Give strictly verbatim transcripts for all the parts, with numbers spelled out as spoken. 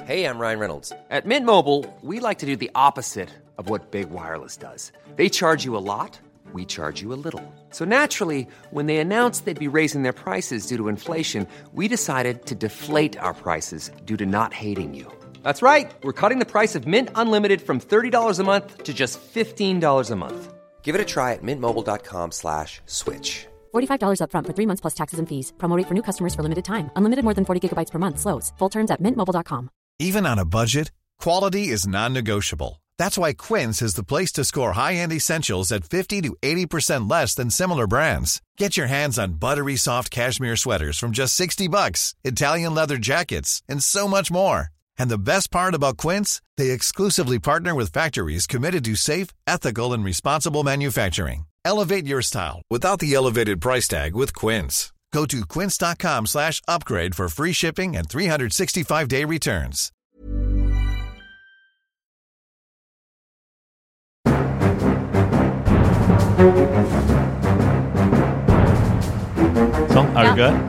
Hey, I'm Ryan Reynolds. At Mint Mobile, we like to do the opposite of what Big Wireless does. They charge you a lot, we charge you a little. So naturally, when they announced they'd be raising their prices due to inflation, we decided to deflate our prices due to not hating you. That's right. We're cutting the price of Mint Unlimited from thirty dollars a month to just fifteen dollars a month. Give it a try at mintmobile.com slash switch. forty-five dollars up front for three months plus taxes and fees. Promo rate for new customers for limited time. Unlimited more than forty gigabytes per month. Slows full terms at mint mobile dot com. Even on a budget, quality is non-negotiable. That's why Quince is the place to score high-end essentials at fifty to eighty percent less than similar brands. Get your hands on buttery soft cashmere sweaters from just sixty bucks, Italian leather jackets, and so much more. And the best part about Quince, they exclusively partner with factories committed to safe, ethical, and responsible manufacturing. Elevate your style without the elevated price tag with Quince. Go to quince.com slash upgrade for free shipping and three sixty-five day returns. Sånn, er du klar?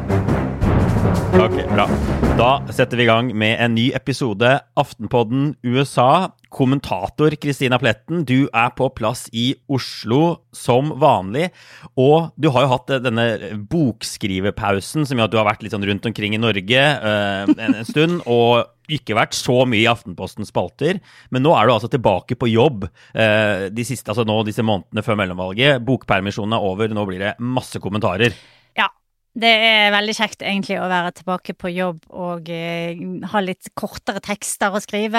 Ok, bra. Da setter vi i gang med en ny episode Aftenpodden U S A. Kommentator Kristina Pletten, du er på plass i Oslo som vanlig, og du har jo hatt denne bokskriverpausen som gjør at du har vært litt sånn rundt omkring i Norge uh, en, en stund, og ikke vært så mye i Aftenpostens spalter, men nå er du altså tilbake på jobb uh, de siste, altså nå disse månedene før mellomvalget. Bokpermisjonen er over, nå blir det masse kommentarer. Ja, det er veldig kjekt egentlig å være tilbake på jobb og eh, ha litt kortere tekster å skrive,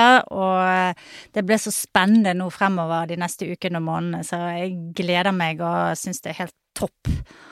og det blir så spennende nå fremover de neste ukene og månedene, så jeg gleder meg og synes det er helt topp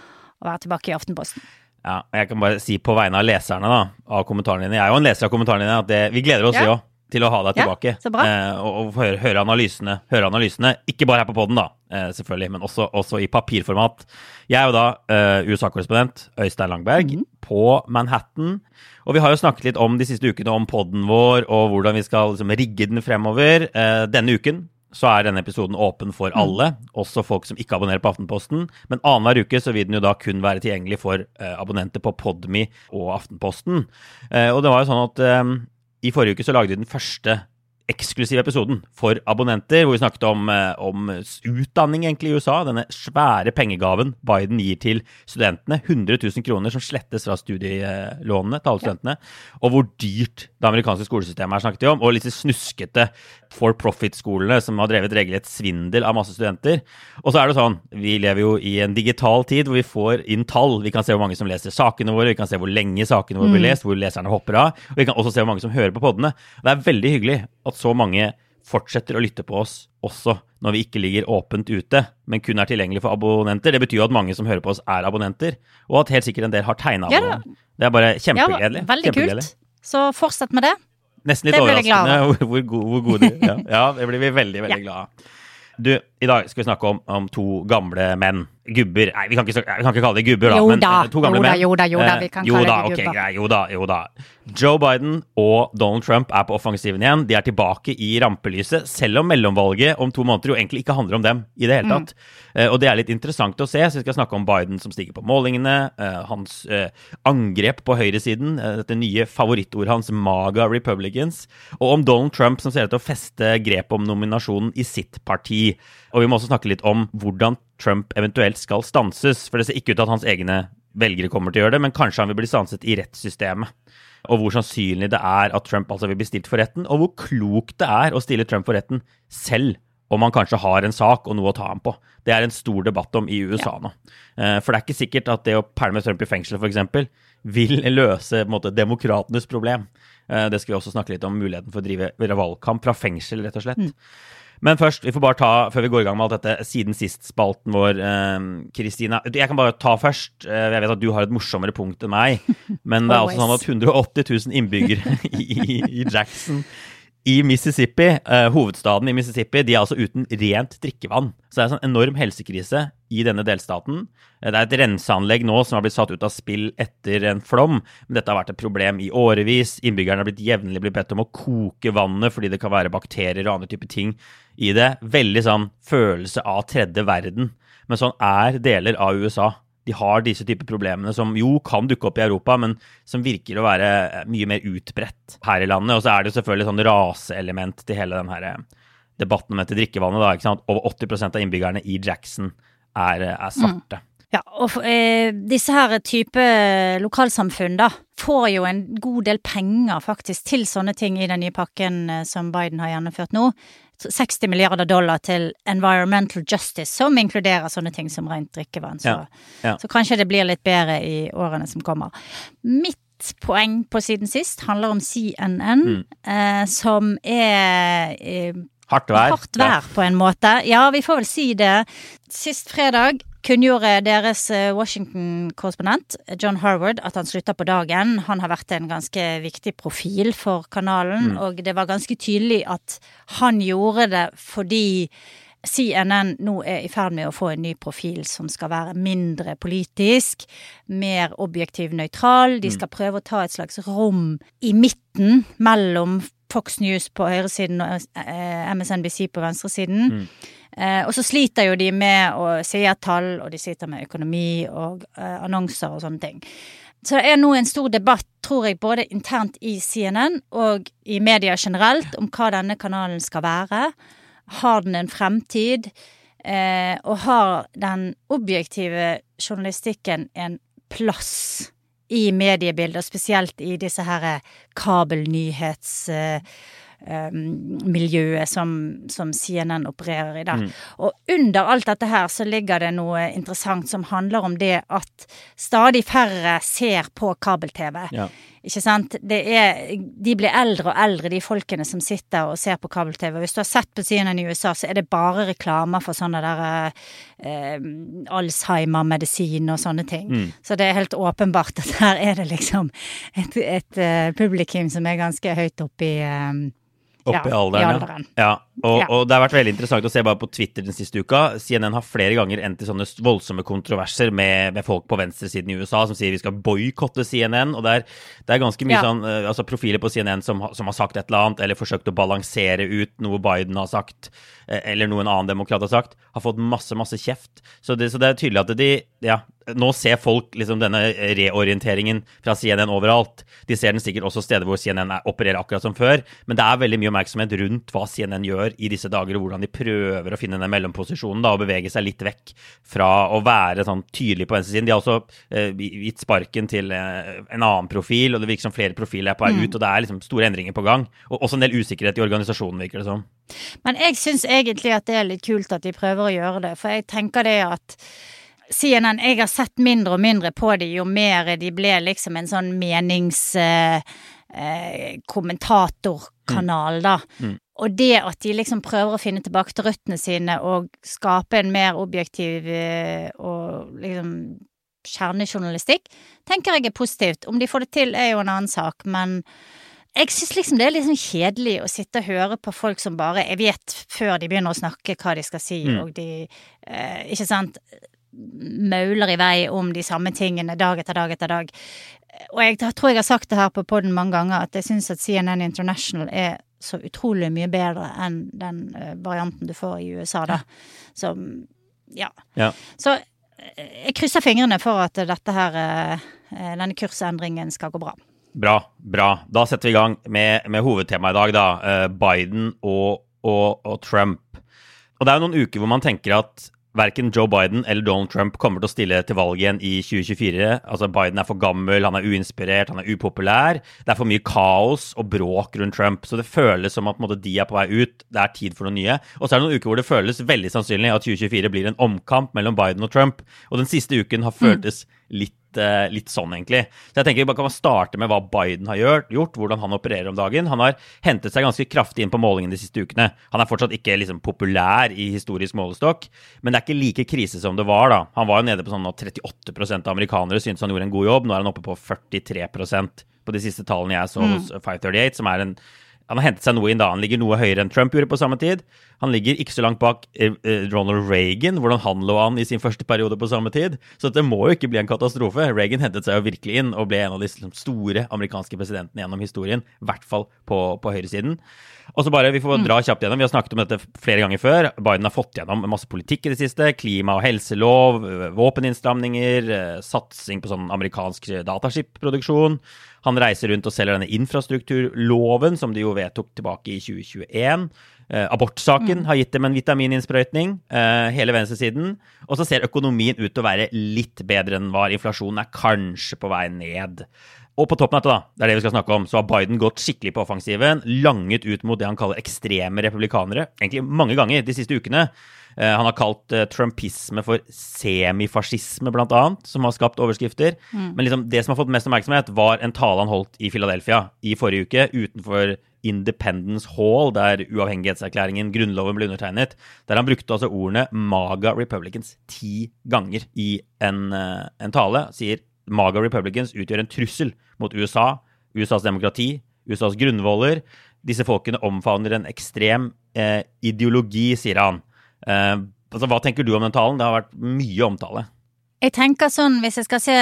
å være tilbake i Aftenposten. Ja, jeg kan bare si på vegne av leserne da, av kommentarene dine, jeg er jo en leser av kommentarene dine, at det, vi gleder oss ja. jo til å ha deg tilbake, ja, så bra. Eh, og, og høre, høre, analysene, høre analysene, ikke bare her på podden da, eh, selvfølgelig, men også, også i papirformat. Jeg er jo da eh, U S A-korrespondent, Øystein Langberg, mm. på Manhattan, og vi har jo snakket litt om de siste ukene om podden vår, og hvordan vi skal liksom, rigge den fremover. Eh, denne uken så er denne episoden åpen for alle, mm. også folk som ikke abonnerer på Aftenposten, men annenhver uke så vil den jo da kun være tilgjengelig for eh, abonnenter på Podme og Aftenposten. Eh, og det var jo sånn at eh, i forrige uke så lagde vi den første eksklusive episoden for abonnenter, hvor vi snakket om, om utdanning egentlig i U S A, denne svære pengegaven Biden gir til studentene, hundre tusen kroner som slettes fra studielånene til alle studentene, og hvor dyrt det amerikanske skolesystemet er snakket om, og litt snuskete for-profit-skolene som har drevet regelrett svindel av masse studenter. Og så er det sånn, vi lever jo i en digital tid hvor vi får inn tall, vi kan se hvor mange som leser sakene våre, vi kan se hvor lenge sakene våre blir lest, hvor leserne hopper av, og vi kan også se hvor mange som hører på poddene. Det er veldig hyggelig at så mange fortsetter å lytte på oss også når vi ikke ligger åpent ute, men kun er tilgjengelig for abonnenter. Det betyr jo at mange som hører på oss er abonnenter, og at helt sikkert en del har tegnet abonnenter. Ja, det er bare kjempegledelig. Ja, veldig kult. Så fortsett med det. Nesten litt overraskende hvor, hvor, hvor gode de ja. ja, det blir vi veldig, veldig ja. glade. Du, i dag skal vi snakke om, om to gamle menn. Gubber. Nei, vi kan ikke, vi kan ikke kalle det gubber da, jo men da, to gamle jo da, menn. Jo da, jo da, vi kan jo kalle da, det okay, gubber. Grei, jo da, jo da. Joe Biden og Donald Trump er på offensiven igjen. De er tilbake i rampelyset, selv om mellomvalget om to måneder jo egentlig ikke handler om dem i det hele tatt. Mm. Uh, og det er litt interessant å se, så vi skal snakke om Biden som stiger på målingene, uh, hans uh, angrep på høyresiden, uh, dette nye favorittordet hans, MAGA Republicans, og om Donald Trump som ser ut til å feste grep om nominasjonen i sitt parti. Og vi må også snakke litt om hvordan Trump eventuelt skal stanses, for det ser ikke ut til at hans egne velgere kommer til å gjøre det, men kanskje han vil bli stanset i rettssystemet. Og hvor sannsynlig det er at Trump altså vil bli stilt for retten, og hvor klokt det er å stille Trump for retten selv om han kanskje har en sak og noe å ta ham på. Det er en stor debatt om i U S A nå. For det er ikke sikkert at det å pælme Trump i fengsel for eksempel vil løse på en måte, demokratenes problem. Det skal vi også snakke litt om, muligheten for å drive valgkamp fra fengsel, rett og slett. Mm. Men først, vi får bare ta, før vi går i gang med alt dette, siden sist-spalten vår, Kristina. Eh, jeg kan bare ta først, eh, jeg vet at du har et morsommere punkt enn meg, men det er altså sånn at hundre og åtti tusen innbyggere i, i Jackson, i Mississippi, eh, hovedstaden i Mississippi, de er altså uten rent drikkevann. Så det er en sånn enorm helsekrise i denne delstaten. Det er et renseanlegg nå som har blitt satt ut av spill etter en flom, men dette har vært et problem i årevis. Innbyggerne har blitt jevnlig blitt bedt om å koke vannet fordi det kan være bakterier og andre typer ting i det. Veldig sånn følelse av tredje verden. Men sånn er deler av U S A. de har disse typer problemene som jo kan dukke opp i Europa, men som virker å være mye mer utbredt her i landet. Og så er det jo selvfølgelig sånn raseelement til hele den her debatten om dette drikkevannet, da, ikke sant? Over åtti prosent av innbyggerne i Jackson er, er svarte. Mm. Ja, og eh, disse her type lokalsamfunn da, får jo en god del penger faktisk til sånne ting i den nye pakken eh, som Biden har gjennomført nå. seksti milliarder dollar til environmental justice, som inkluderer sånne ting som rent drikkevann. Så, ja, ja. så kanskje det blir litt bedre i årene som kommer. Mitt poeng på siden sist handler om C N N, mm. eh, som er... Eh, Hardt vær. Hardt vær ja. På en måte. Ja, vi får vel si det. Sist fredag kunngjorde deres Washington-korrespondent, John Harvard, at han slutter på dagen. Han har vært en ganske viktig profil for kanalen, mm. og det var ganske tydelig at han gjorde det fordi C N N nå er i ferd med å få en ny profil som skal være mindre politisk, mer objektiv nøytral. De skal prøve å ta et slags rom i midten mellom Fox News på høyresiden og M S N B C på venstresiden. Mm. Eh, og så sliter jo de med å se tall, og de sliter med økonomi og eh, annonser og sånne ting. Så det er nå en stor debatt, tror jeg, både internt i C N N og i media generelt, om hva denne kanalen skal være. Har den en fremtid? Eh, og har den objektive journalistikken en plass i mediebilder, spesielt i disse her kabelnyhets uh, um, miljøet som, som C N N opererer i da. Mm. Og under alt dette her så ligger det noe interessant som handler om det at stadig færre ser på kabel-TV. Ja. Ikke sant? Det er, de blir eldre og eldre, de folkene som sitter og ser på kabel-TV. Hvis du har sett på C N N i U S A, så er det bare reklamer for sånne der eh, Alzheimer-medisin og sånne ting. Mm. Så det er helt åpenbart at her er det liksom et, et uh, publikum som er ganske høyt opp i um, Oppe ja, i alderen, i alderen. Ja. ja. Og, ja. Og det har vært veldig interessant å se bare på Twitter den siste uka. C N N har flere ganger endt i sånne voldsomme kontroverser med, med folk på venstresiden i U S A som sier vi skal boykotte C N N, og det er, det er ganske mye ja. sånn, altså profiler på C N N som, som har sagt et eller annet, eller forsøkt å balansere ut noe Biden har sagt, eller noen annen demokrat har sagt, har fått masse, masse kjeft. Så det, så det er tydelig at de, ja, nå ser folk liksom denne reorienteringen fra C N N overalt. De ser den sikkert også steder hvor C N N er, opererer akkurat som før, men det er veldig mye oppmerksomhet rundt hva C N N gjør i disse dager, og hvordan de prøver å finne den mellomposisjonen da, og bevege seg litt vekk fra å være sånn tydelig på venstresiden. De har også eh, gitt sparken til eh, en annen profil, og det virker som flere profiler er på vei ut, mm. og det er liksom store endringer på gang, og også en del usikkerhet i organisasjonen, virker det som. Men jeg synes egentlig at det er litt kult at de prøver å gjøre det, for jeg tenker det at C N N, jeg har sett mindre og mindre på det, jo mer de ble liksom en sånn menings eh, eh, kommentatorkanal da. Mm. Og det at de liksom prøver å finne tilbake til røttene sine og skape en mer objektiv eh, og liksom kjernejournalistikk, tenker jeg er positivt. Om de får det til er jo en annen sak, men jeg synes liksom det er litt sånn kjedelig å sitte og høre på folk som bare, jeg vet før de begynner å snakke hva de skal si, mm. og de, eh, ikke sant, mauler i vei om de samme tingene dag etter dag etter dag. Og jeg tror jeg har sagt det her på podden mange ganger, at jeg synes at C N N International er så utrolig mye bedre enn den uh, varianten du får i U S A da. Så, ja. ja. Så jeg krysser fingrene for at dette her, uh, denne kursendringen skal gå bra. Bra, bra. Da setter vi i gang med, med hovedtemaet i dag da, uh, Biden og, og, og Trump. Og det er jo noen uker hvor man tenker at hverken Joe Biden eller Donald Trump kommer til å stille til valg igjen i tjue tjuefire. Altså Biden er for gammel, han er uinspirert, han er upopulær. Det er for mye kaos og bråk rundt Trump, så det føles som at måte, de er på vei ut. Det er tid for noe nye. Og så er det noen uker hvor det føles veldig sannsynlig at tjue tjuefire blir en omkamp mellom Biden og Trump. Og den siste uken har føltes mm. litt litt sånn egentlig. Så jeg tenker vi bare kan starte med hva Biden har gjort, gjort, hvordan han opererer om dagen. Han har hentet seg ganske kraftig inn på målingen de siste ukene. Han er fortsatt ikke liksom populær i historisk målestokk, men det er ikke like krise som det var da. Han var jo nede på sånn at trettiåtte prosent av amerikanere synes han gjorde en god jobb. Nå er han oppe på førtitre prosent på de siste tallene jeg så hos mm. five thirty-eight, som er en han har hentet seg noe inn da, han ligger noe høyere enn Trump gjorde på samme tid. Han ligger ikke så langt bak eh, Ronald Reagan, hvordan han lå an i sin første periode på samme tid. Så det må jo ikke bli en katastrofe. Reagan hentet seg jo virkelig inn og ble en av de liksom, store amerikanske presidentene gjennom historien, I hvert fall på, på høyresiden. Og så bare, vi får dra kjapt gjennom, vi har snakket om dette flere ganger før. Biden har fått gjennom masse politikk I det siste, klima- og helselov, våpeninnstramninger, satsing på sånn amerikansk dataskip-produksjon. Han reiser rundt og selger denne infrastrukturloven, som de jo vedtok tilbake I tjue tjueen. Eh, abortsaken mm. har gitt dem en vitamininnsprøytning, eh, hele venstresiden. Og så ser økonomien ut til å være litt bedre enn var. Inflasjonen er kanskje på vei ned. Og på toppen av dette da, det er det vi skal snakke om, så har Biden gått skikkelig på offensiven, langet ut mot det han kaller ekstreme republikanere, egentlig mange ganger de siste ukene. Uh, han har kalt uh, trumpisme for semifascisme blant annet, som har skapt overskrifter. Mm. Men liksom, det som har fått mest oppmerksomhet var en tale han holdt I Philadelphia I forrige uke, utenfor Independence Hall, der uavhengighetserklæringen, grunnloven ble undertegnet, der han brukte altså ordene MAGA Republicans ti ganger I en, uh, en tale, sier MAGA Republicans utgjør en trussel mot USA, USAs demokrati, USAs grunnvoller. Disse folkene omfavner en ekstrem eh, ideologi, sier han. Eh, altså, hva tenker du om den talen? Det har vært mye omtale. Jeg tenker sånn, hvis jeg skal se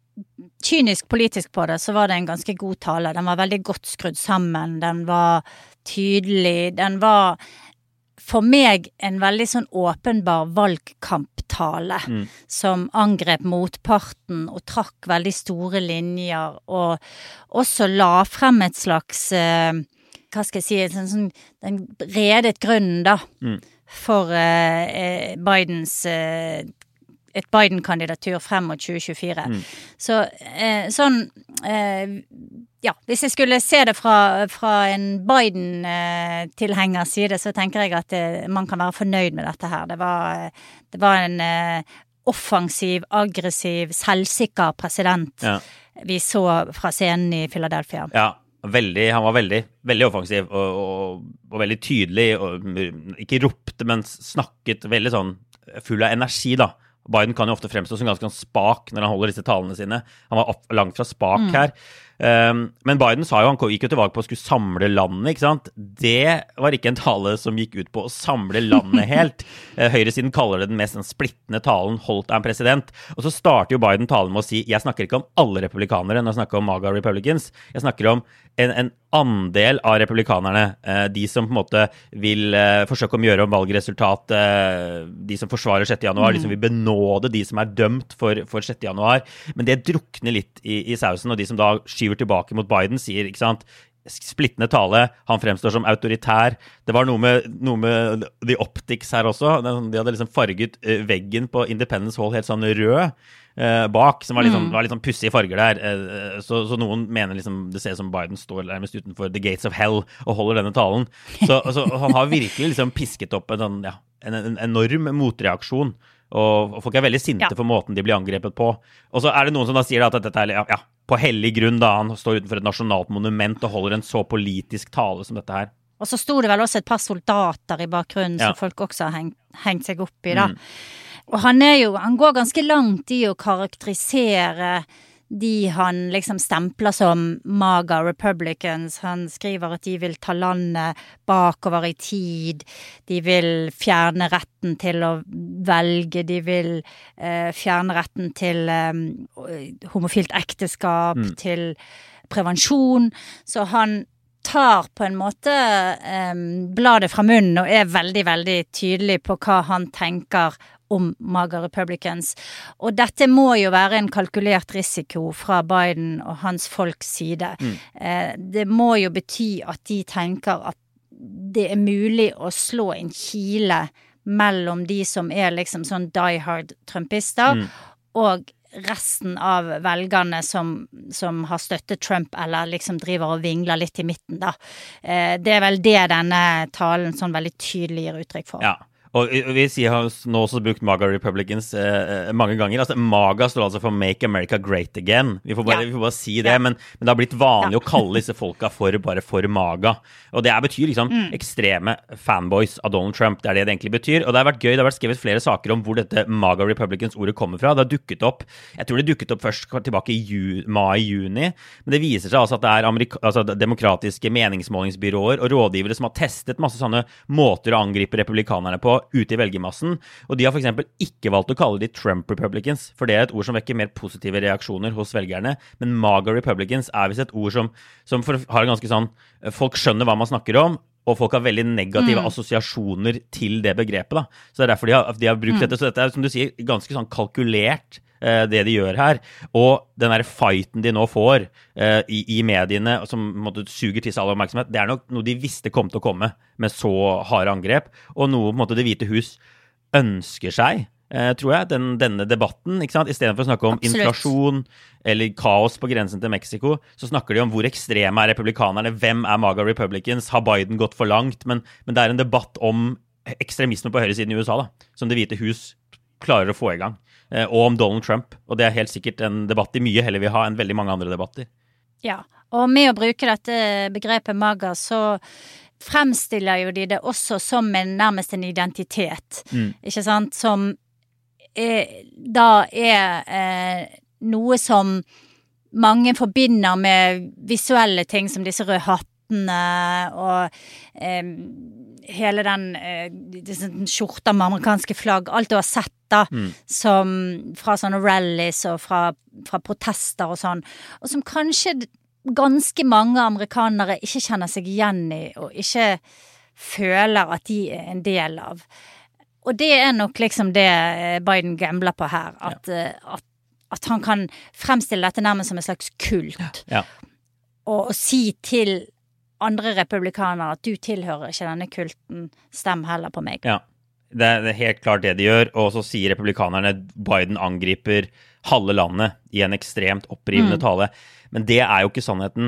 kynisk politisk på det, så var det en ganske god tale. Den var veldig godt skrudd sammen, den var tydelig, den var for meg en veldig sånn åpenbar valgkamptale mm. som angrep motparten og trakk veldig store linjer og også la frem et slags eh, hva skal jeg si, en sånn, den redet grunnen da mm. for eh, Bidens eh, et Biden-kandidatur frem mot tjue tjuefire. Mm. Så eh, sånn, eh, ja, hvis jeg skulle se det fra, fra en Biden-tilhengers side, så tenker jeg at eh, man kan være fornøyd med dette her. Det var, det var en eh, offensiv, aggressiv, selvsikker president ja. Vi så fra scenen I Philadelphia. Ja, veldig, han var veldig, veldig offensiv og, og, og veldig tydelig, og ikke ropte, men snakket veldig sånn full av energi da. Biden kan jo ofte fremstå som ganske spak når han holder disse talene sine. Han var opp, langt fra spak mm. her. Um, men Biden sa jo, han gikk jo til valg på å skulle samle landet, ikke sant? Det var ikke en tale som gikk ut på å samle landet helt. uh, Høyresiden kaller det den mest splittende talen holdt av en president. Og så starter jo Biden talen med å si, jeg snakker ikke om alle republikanere når jeg snakker om MAGA Republicans. Jeg snakker om en, en andel av republikanerne, uh, de som på en måte vil uh, forsøke å gjøre om valgresultat, uh, de som forsvarer sjette januar, mm. de som vil benåde de som er dømt for, for sjette januar. Men det drukner litt I, I sausen, og de som da skyver tilbake mot Biden, sier, ikke sant, splittende tale, han fremstår som autoritær. Det var noe med, noe med The Optics her også, de hadde liksom farget veggen på Independence Hall helt sånn rød eh, bak, som var litt sånn, mm. var litt sånn pussige farger der. Eh, så, så noen mener liksom, det ser som Biden står nærmest utenfor The Gates of Hell og holder denne talen. Så, så han har virkelig liksom pisket opp en, ja, en, en enorm motreaksjon. Og folk er veldig sinte ja. For måten de blir angrepet på. Og så er det noen som da sier at dette er ja, ja, på hellig grunn da han står utenfor et nasjonalt monument og holder en så politisk tale som dette her. Og så stod det vel også et par soldater I bakgrunnen ja. Som folk også har hengt, hengt seg opp I da. Mm. Og han er jo, han går ganske langt I å karakterisere de han liksom stempler som MAGA Republicans. Han skriver at de vil ta landet bakover I tid, de vil fjerne retten til å velge, de vil eh, fjerne retten til eh, homofilt ekteskap, mm. til prevensjon. Så han tar på en måte eh, bladet fra munnen og er veldig, veldig tydelig på hva han tenker om MAGA Republicans. Og dette må jo være en kalkulert risiko fra Biden og hans folks side. Mm. Eh, det må jo bety at de tenker at det er mulig å slå en kile mellom de som er liksom sånn die-hard trumpister, mm. og resten av velgerne som, som har støttet Trump, eller liksom driver og vingler litt I midten da. Eh, det er vel det denne talen sånn veldig tydelig gir uttrykk for. Ja. Og vi sier har nå også brukt MAGA Republicans eh, mange ganger. Altså, MAGA står altså for Make America Great Again. Vi får bare, ja. vi får bare si det, ja. men, men det har blitt vanlig ja. å kalle disse folka for bare for MAGA. Og det er, betyr liksom mm. ekstreme fanboys av Donald Trump. Det er det det egentlig betyr. Og det har vært gøy, det har vært skrevet flere saker om hvor dette MAGA Republicans-ordet kommer fra. Det har dukket opp, jeg tror det dukket opp først tilbake i ju, mai-juni, men det viser seg altså at det er amerika, altså demokratiske meningsmålingsbyråer og rådgivere som har testet masse sånne måter å angripe republikanerne på ute i velgermassen, og de har for eksempel ikke valgt å kalle de Trump Republicans, for det er et ord som vekker mer positive reaksjoner hos velgerne, men MAGA Republicans er visst et ord som, som for, har ganske sånn, folk skjønner hva man snakker om, og folk har veldig negative mm. assosiasjoner til det begrepet da, så det er derfor de har, de har brukt mm. dette, så dette er som du sier, ganske sånn kalkulert eh, det de gjør her, og den der fighten de nå får eh, i, i mediene, som måtte, suger til seg all oppmerksomhet, det er nok noe de visste kom til å komme med så harde angrep, og noe på en måte Det hvite hus ønsker seg, eh, tror jeg, den, denne debatten, ikke sant? I stedet for å snakke om Absolutt. Inflasjon eller kaos på grensen til Mexico, så snakker de om hvor ekstreme er republikanerne, hvem er MAGA Republicans, har Biden gått for langt, men, men det er en debatt om ekstremisme på høyresiden i U S A da, som Det hvite hus klarer å få i gang, eh, og om Donald Trump, og det er helt sikkert en debatt de mye heller vil ha enn veldig mange andre debatter. Ja, og med å bruke dette begrepet MAGA, så fremstiller jo de det også som en, nærmest en identitet, mm. ikke sant? Som er, da er eh, noe som mange forbinder med visuelle ting, som disse røde hattene, og eh, hele den eh, skjorta med amerikanske flagg, alt du har sett da, mm. som fra sånne rallies og fra, fra protester og sånn, og som kanskje ganske mange amerikanere ikke kjenner seg igjen i, og ikke føler at de er en del av. Og det er nok liksom det Biden gambler på her, at, ja. at, at han kan fremstille dette nærmest som en slags kult. Ja. Og, og si til andre republikanere at du tilhører ikke denne kulten, stem heller på meg. Ja, det er, det er helt klart det de gjør, og så sier republikanerne Biden angriper halve landet i en ekstremt opprivende mm. tale. Men det er jo ikke sannheten.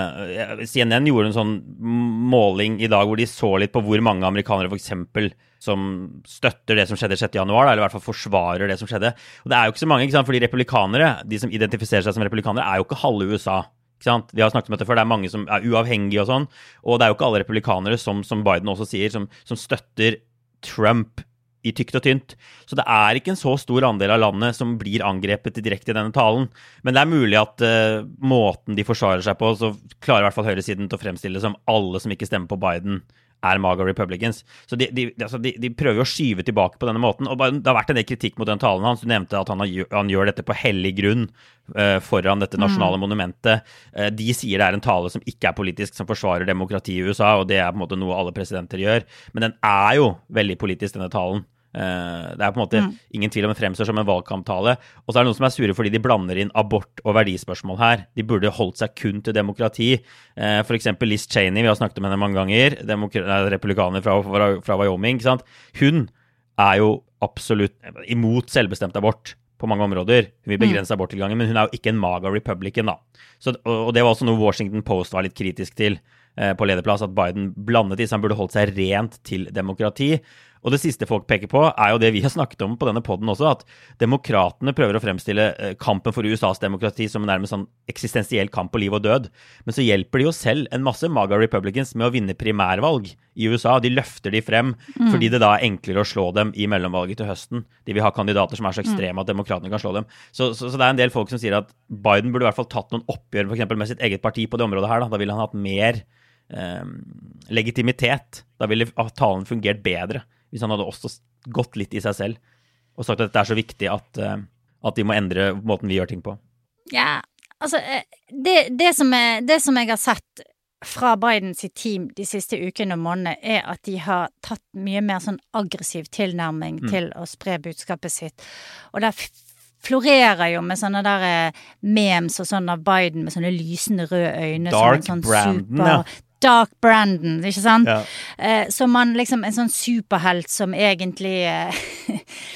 Uh, C N N gjorde en sånn måling i dag hvor de så litt på hvor mange amerikanere for eksempel som støtter det som skjedde sjette januar, eller i hvert fall forsvarer det som skjedde. Og det er jo ikke så mange, ikke sant? Fordi republikanere, de som identifiserer seg som republikanere, er jo ikke halve U S A. Ikke sant? Vi har snakket om dette før, det er mange som er uavhengige og sånn, og det er jo ikke alle republikanere, som, som Biden også sier, som, som støtter Trump i tykt og tynt. Så det er ikke en så stor andel av landet som blir angrepet direkte i denne talen. Men det er mulig at uh, måten de forsvarer seg på, så klarer i hvert fall høyresiden til å fremstille som alle som ikke stemmer på Biden er MAGA Republicans. Så de, de, altså de, de prøver å skyve tilbake på denne måten, og det har vært en del kritikk mot den talen hans. Du nevnte at han, har, han gjør dette på hellig grunn uh, foran dette nasjonale mm. monumentet. Uh, de sier det er en tale som ikke er politisk, som forsvarer demokrati i U S A, og det er på en måte noe alle presidenter gjør. Men den er jo veldig politisk, denne talen. Uh, det er på en måte mm. ingen tvil om en fremstår som en valgkamptale, og så er det noen som er sure fordi de blander inn abort og verdispørsmål her. De burde holdt seg kun til demokrati. Uh, for eksempel Liz Cheney, vi har snakket om henne mange ganger, Demok- republikaner fra, fra, fra Wyoming, ikke sant? Hun er jo absolutt imot selvbestemt abort på mange områder. Hun vil begrense mm. aborttilgangen, men hun er jo ikke en MAGA Republican da. Så, og, og det var også noe Washington Post var litt kritisk til uh, på lederplass, at Biden blandet i, så han burde holdt seg rent til demokrati. Og det siste folk peker på er jo det vi har snakket om på denne podden også, at demokratene prøver å fremstille kampen for U S A's demokrati som en nærmest sånn eksistensiell kamp på liv og død. Men så hjelper de jo selv en masse MAGA Republicans med å vinne primærvalg i U S A. De løfter de frem mm. fordi det da er enklere å slå dem i mellomvalget til høsten. De vil ha kandidater som er så ekstreme at demokratene kan slå dem. Så, så, så det er en del folk som sier at Biden burde i hvert fall tatt noen oppgjør for eksempel med sitt eget parti på det området her. Da, da ville han hatt mer eh, legitimitet. Da ville talen fungert bedre. Hvis han hadde også gått litt i seg selv og sagt at dette er så viktig at, uh, at de må endre måten vi gjør ting på. Ja, altså det, det, som, er, det som jeg har sett fra Bidens team de siste ukene og månedene er at de har tatt mye mer sånn aggressiv tilnærming mm. til å spre budskapet sitt. Og det florerer jo med sånne der memes og sånn av Biden med sånne lysende røde øyne. Dark sånn Brandon, super, ja. Dark Brandon, ikke sant? Ja. Eh, så man liksom, en sånn superhelt som egentlig, eh,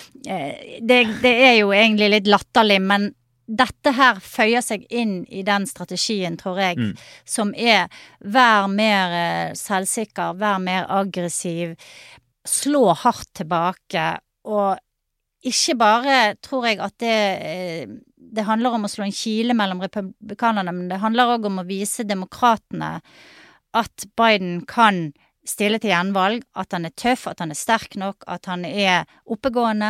det, det er jo egentlig litt latterlig, men dette her føyer seg inn i den strategien, tror jeg, mm. som er vær mer eh, selvsikker, vær mer aggressiv, slå hardt tilbake, og ikke bare tror jeg at det, det handler om å slå en kile mellom republikanerne, men det handler også om å vise demokratene at Biden kan stille til gjenvalg, at han er tøff, at han er sterk nok, at han er oppegående.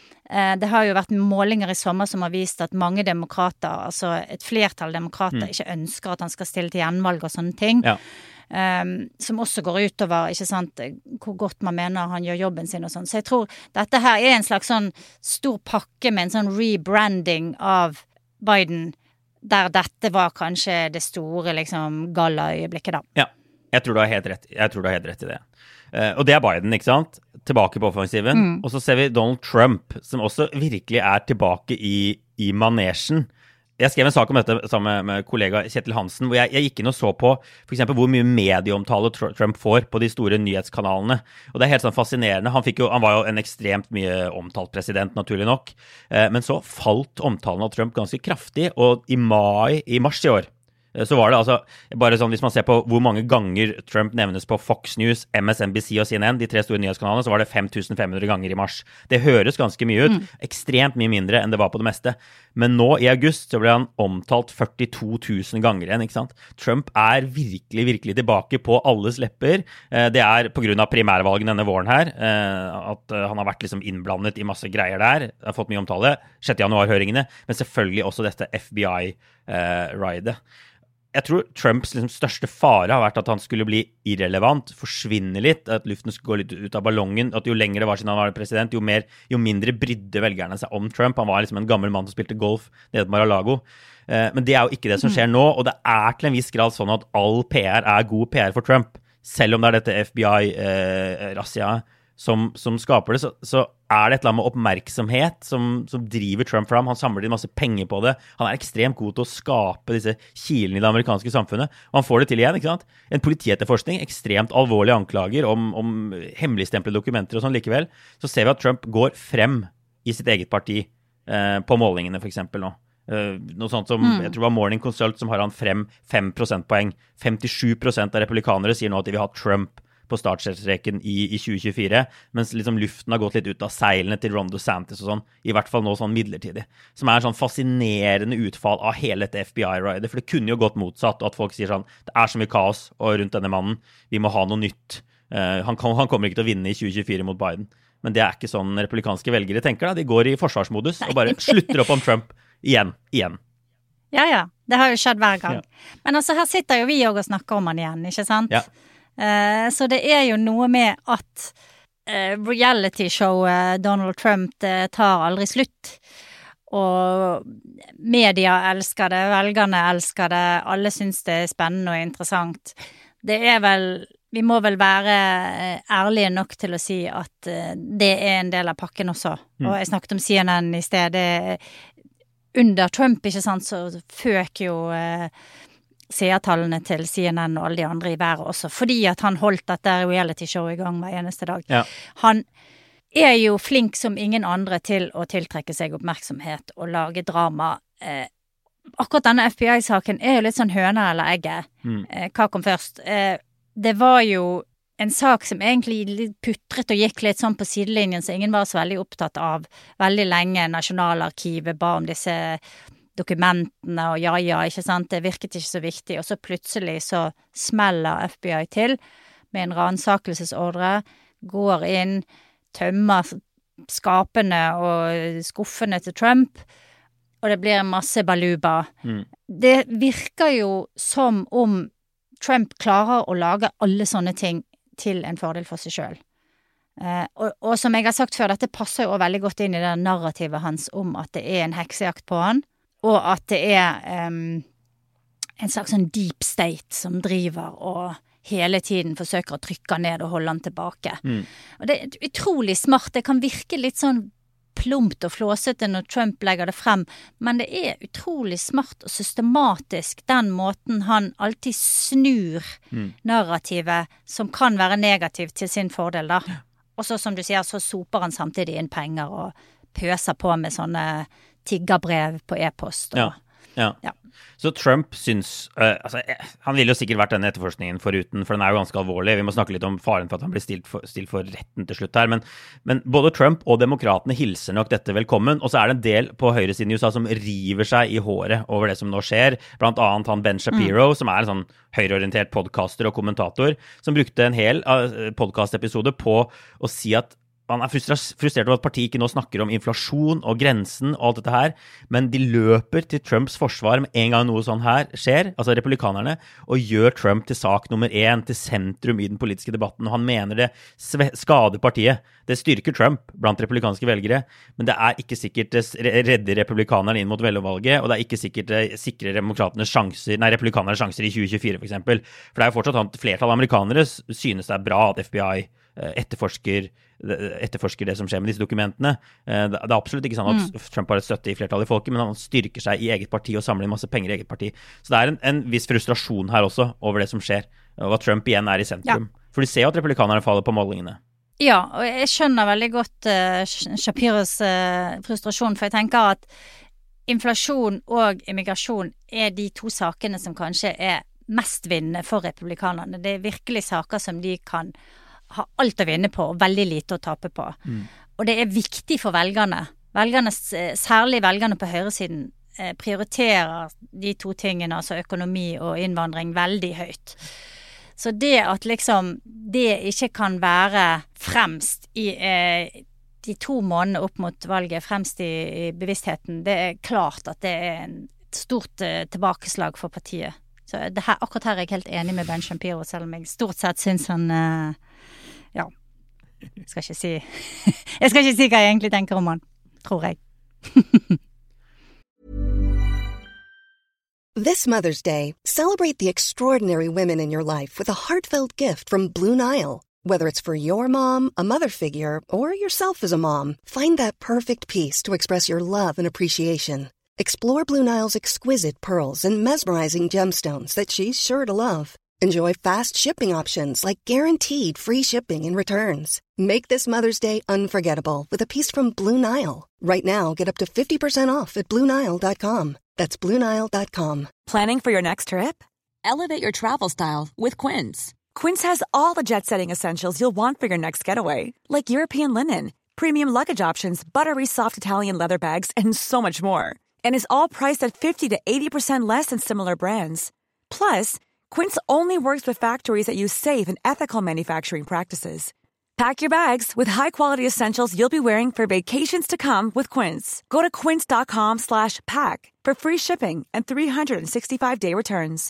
Det har jo vært målinger i sommer som har vist at mange demokrater, altså et flertall demokrater, mm. ikke ønsker at han skal stille til gjenvalg og sånne ting. Ja. Um, som også går utover, ikke sant, hvor godt man mener han gjør jobben sin og sånn. Så jeg tror dette her er en slags sånn stor pakke med en sånn rebranding av Biden, der dette var kanskje det store liksom galla-øyeblikket da. Ja. Jeg tror du har helt rett, jeg tror du har helt rett i det. Uh, og det er Biden, ikke sant? Tilbake på offensiven. Mm. Og så ser vi Donald Trump, som også virkelig er tilbake i, i manesjen. Jeg skrev en sak om dette sammen med kollega Kjetil Hansen, hvor jeg, jeg gikk inn og så på for eksempel hvor mye medieomtale Trump får på de store nyhetskanalene. Og det er helt sånn fascinerende. Han, fikk jo, han var jo en ekstremt mye omtalt president, naturlig nok. Uh, men så falt omtalen av Trump ganske kraftig, og i mai, i mars i år, så var det altså, bare sånn, hvis man ser på hvor mange ganger Trump nevnes på Fox News, M S N B C og C N N, de tre store nyhetskanalene, så var det fem tusen fem hundre ganger i mars. Det høres ganske mye ut, mm. ekstremt mye mindre enn det var på det meste. Men nå i august så ble han omtalt førtito tusen ganger igjen, ikke sant? Trump er virkelig, virkelig tilbake på alles lepper. Det er på grunn av primærvalgen denne våren her, at han har vært liksom innblandet i masse greier der, har fått mye omtale, sjette januar-høringene, men selvfølgelig også dette F B I-ridet. Jeg tror Trumps liksom største fare har vært at han skulle bli irrelevant, forsvinne litt, at luften skulle gå litt ut av ballongen, at jo lenger det var siden han var president, jo, mer, jo mindre brydde velgerne seg om Trump. Han var liksom en gammel mann som spilte golf nede på Mar-a-Lago. Men det er jo ikke det som skjer nå, og det er til en viss grad sånn at all P R er god P R for Trump, selv om det er dette F B I-rassiaet som, som skaper det, så, så er det et eller annet med oppmerksomhet som, som driver Trump fram. Han samler inn masse penger på det. Han er ekstremt god til å skape disse kilene i det amerikanske samfunnet, og han får det til igjen, ikke sant? En politietterforskning, ekstremt alvorlige anklager om, om hemmeligstemplede dokumenter og sånn likevel, så ser vi at Trump går frem i sitt eget parti eh, på målingene for eksempel nå. Uh, noe sånt som, mm. jeg tror det var Morning Consult som har han frem fem prosentpoeng. femtisju prosent av republikanere sier nå at de vil ha Trump på startstreken i, i tjue tjuefire, mens liksom luften har gått litt ut av seilene til Ron DeSantis og sånn, i hvert fall nå sånn midlertidig, som er sånn fascinerende utfall av hele dette F B I-ridet, for det kunne jo gått motsatt, at folk sier sånn, det er så mye kaos og rundt denne mannen, vi må ha noe nytt. Uh, han, kan, han kommer ikke til å vinne i tjue tjuefire mot Biden, men det er ikke sånn republikanske velgere tenker da, de går i forsvarsmodus og bare slutter opp om Trump igjen, igjen. Ja, ja, det har jo skjedd hver gang. Ja. Men altså, her sitter jo vi og snakker om han igjen, ikke sant? Ja. Uh, så det er jo noe med at uh, reality-showet Donald Trump det tar aldri slutt. Og media elsker det, velgerne elsker det, alle synes det er spennende og interessant. Det er vel, vi må vel være ærlige nok til å si at uh, det er en del av pakken også. Mm. Og jeg snakket om C N N i stedet. Under Trump, ikke sant, så føk jo uh, seertallene til C N N og alle de andre i været også, fordi at han holdt dette reality-show i gang hver eneste dag. Ja. Han er jo flink som ingen andre til å tiltrekke seg oppmerksomhet og lage drama. Eh, akkurat denne F B I-saken er jo litt sånn høna eller egget. Mm. Eh, hva kom først? Eh, det var jo en sak som egentlig litt putret og gikk litt sånn på sidelinjen, så ingen var så veldig opptatt av veldig lenge. Nasjonalarkivet ba om disse dokumentene, og ja, ja, ikke sant, det virket ikke så viktig, og så plutselig så smeller F B I til med en ransakelsesordre, går inn, tømmer skapene og skuffene til Trump, og det blir en masse baluba. Mm. Det virker jo som om Trump klarer å lage alle sånne ting til en fordel for seg selv. Eh, og, og som jeg har sagt før, dette passer jo veldig godt inn i det narrativet hans om at det er en heksejakt på han, og at det er um, en slags sånn deep state som driver og hele tiden forsøker å trykke han ned og holde han tilbake. Mm. Og det er utrolig smart. Det kan virke litt sånn plumpt og flåsete når Trump legger det frem, men det er utrolig smart og systematisk den måten han alltid snur mm. narrativet som kan være negativt til sin fordel da. Og så som du sier, så soper han samtidig inn penger og pøser på med sånne tiggerbrev på e-post. Og, ja. Ja. ja. Så Trump syns uh, altså, han ville jo sikkert vært denne etterforskningen foruten, for den er jo ganske alvorlig. Vi må snakke litt om faren for at han blir stilt for, stilt for retten til slutt her. Men, men både Trump og demokratene hilser nok dette velkommen. Og så er det en del på høyresiden i U S A som river seg i håret over det som nå skjer. Blant annet han Ben Shapiro, mm. som er en sånn høyreorientert podcaster og kommentator, som brukte en hel uh, podcastepisode på å si at han er frustrert over at partiet ikke nå snakker om inflasjon og grensen og alt dette her, men de løper til Trumps forsvar med en gang noe sånn her skjer, altså republikanerne, og gjør Trump til sak nummer én, til sentrum i den politiske debatten, og han mener det skader partiet. Det styrker Trump blant republikanske velgere, men det er ikke sikkert det redder republikanerne inn mot mellomvalget, og det er ikke sikkert det sikrer demokratenes sjanser, nei, republikanernes sjanser i tjue tjuefire for eksempel. For det er jo fortsatt at flertall av amerikanere synes det er bra at F B I etterforsker etterforsker det som skjer med disse dokumentene. Det er absolutt ikke sånn at mm. Trump har et støtte i flertallet i folket, men han styrker seg i eget parti og samler masse penger i eget parti. Så det er en, en viss frustrasjon her også over det som skjer, og at Trump igjen er i sentrum. Ja. For de ser jo at republikanerne faller på målingene. Ja, og jeg skjønner veldig godt uh, Shapiros uh, frustrasjon, for jeg tenker at inflasjon og immigrasjon er de to sakene som kanskje er mest vinnende for republikanerne. Det er virkelig saker som de kan har alt å vinne på og veldig lite å tape på. Mm. Og det er viktig for velgerne. Velgerne, særlig velgerne på høyresiden, prioriterer de to tingene, altså økonomi og innvandring, veldig høyt. Så det at liksom det ikke kan være fremst i eh, de to månedene opp mot valget, fremst i, i bevisstheten, det er klart at det er en stort eh, tilbakeslag for partiet. Så det her, akkurat her er jeg helt enig med Ben Shapiro, selv om jeg stort sett synes han eh, ja, jeg skal ikke si jeg skal ikke si hva jeg egentlig tenker om han, tror jeg. This Mother's Day, celebrate the extraordinary women in your life with a heartfelt gift from Blue Nile. Whether it's for your mom, a mother figure, or yourself as a mom, find that perfect piece to express your love and appreciation. Explore Blue Nile's exquisite pearls and mesmerizing gemstones that she's sure to love. Enjoy fast shipping options like guaranteed free shipping and returns. Make this Mother's Day unforgettable with a piece from Blue Nile. Right now, get up to fifty percent off at Blue Nile dot com. That's Blue Nile dot com. Planning for your next trip? Elevate your travel style with Quince. Quince has all the jet-setting essentials you'll want for your next getaway, like European linen, premium luggage options, buttery soft Italian leather bags, and so much more. And is all priced at fifty to eighty percent less than similar brands. Plus, Quince only works with factories that use safe and ethical manufacturing practices. Pack your bags with high-quality essentials you'll be wearing for vacations to come with Quince. Go to quince.com slash pack for free shipping and three sixty-five day returns.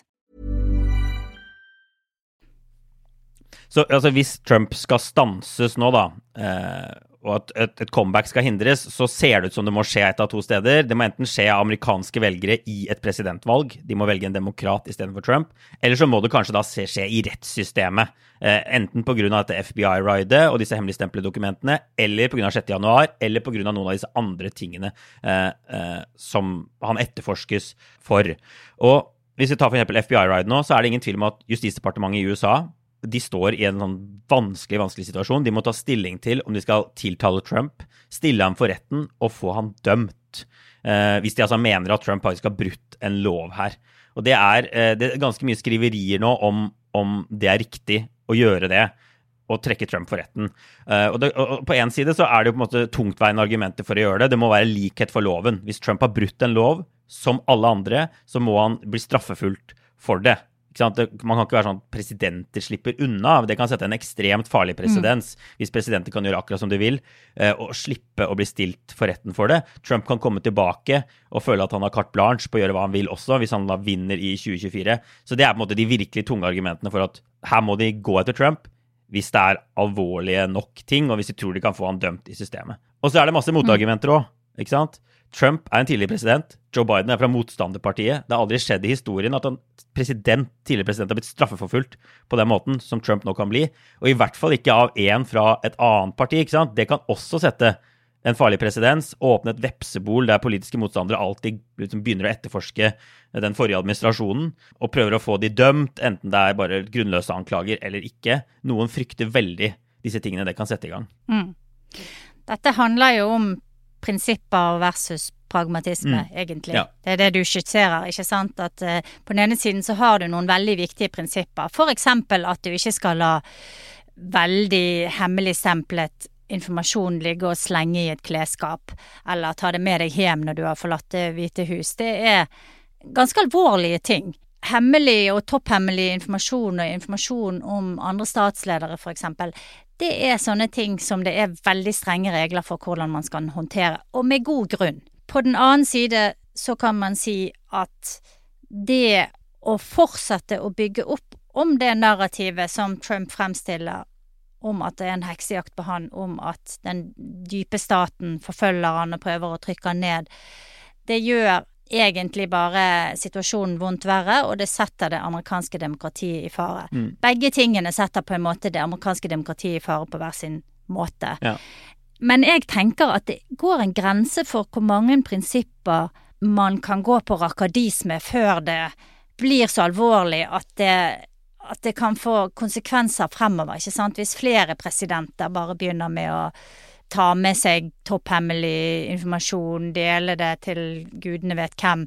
Så altså, hvis Trump skal stanses nå da, eh, og at et, et comeback skal hindres, så ser det ut som det må skje et av to steder. Det må enten skje av amerikanske velgere i et presidentvalg, de må velge en demokrat i stedet for Trump, eller så må det kanskje da skje i rettssystemet, eh, enten på grunn av dette F B I-ridet og disse hemmeligstempelede dokumentene, eller på grunn av sjette januar, eller på grunn av noen av disse andre tingene eh, eh, som han etterforskes for. Og hvis vi tar for eksempel F B I-ridet nå, så er det ingen tvil om at Justisdepartementet i U S A de står i en sånn vanskelig, vanskelig situasjon. De må ta stilling til om de skal tiltale Trump, stille ham for retten og få han dømt. Eh, hvis de altså mener at Trump faktisk har brutt en lov her. Og det er, eh, det er ganske mye skriverier nå om, om det er riktig å gjøre det, og trekke Trump for retten. Eh, og, det, og på en side så er det jo på en måte tungtveiende argumenter for å gjøre det. Det må være likhet for loven. Hvis Trump har brutt en lov, som alle andre, så må han bli straffefullt for det. Man kan ikke være sånn at presidenter slipper unna. Det kan sette en ekstremt farlig presedens mm. hvis presidenter kan gjøre akkurat som de vil og slippe å bli stilt for retten for det. Trump kan komme tilbake og føle at han har carte blanche på å gjøre hva han vil også, hvis han da vinner i tjue tjuefire. Så det er på en måte de virkelig tunge argumentene for at her må de gå etter Trump hvis det er alvorlige nok ting, og hvis de tror de kan få han dømt i systemet. Og så er det masse motargumenter også, ikke sant? Trump er en tidligere president, Joe Biden er fra motstanderpartiet. Det har aldri skjedd i historien at en president, tidligere president har blitt straffeforfulgt på den måten som Trump nå kan bli, og i hvert fall ikke av en fra et annet parti, ikke sant? Det kan også sette en farlig presedens, åpne et vepsebol der politiske motstandere alltid liksom begynner å etterforske den forrige administrasjonen, og prøver å få de dømt, enten det er bare grunnløse anklager eller ikke. Noen frykter veldig disse tingene det kan sette i gang. Mm. Dette handler jo om prinsipper versus pragmatisme, Mm. egentlig. Ja. Det er det du skisserer, ikke sant? At uh, på den ene siden så har du noen veldig viktige prinsipper. For eksempel at du ikke skal la veldig hemmelig stemplet informasjon ligge og slenge i et klesskap, eller ta det med deg hjem når du har forlatt det Hvite hus. Det er ganske alvorlige ting. Hemmelig og topphemmelig informasjon og informasjon om andre statsledere for eksempel, det er sånne ting som det er veldig strenge regler for hvordan man skal håndtere, og med god grunn. På den annen side så kan man si at det å fortsette å bygge opp om det narrativet som Trump fremstiller, om at det er en heksejakt på han, om at den dype staten forfølger han og prøver å trykke han ned, det gjør egentlig bare situasjonen vondt verre, og det setter det amerikanske demokratiet i fare. Mm. Begge tingene setter på en måte det amerikanske demokratiet i fare på hver sin måte. Ja. Men jeg tenker at det går en grense for hvor mange prinsipper man kan gå på rakadisme før det blir så alvorlig at det, at det kan få konsekvenser fremover, ikke sant? Hvis flere presidenter bare begynner med å ta med seg topphemmelig informasjon, dele det til gudene vet hvem,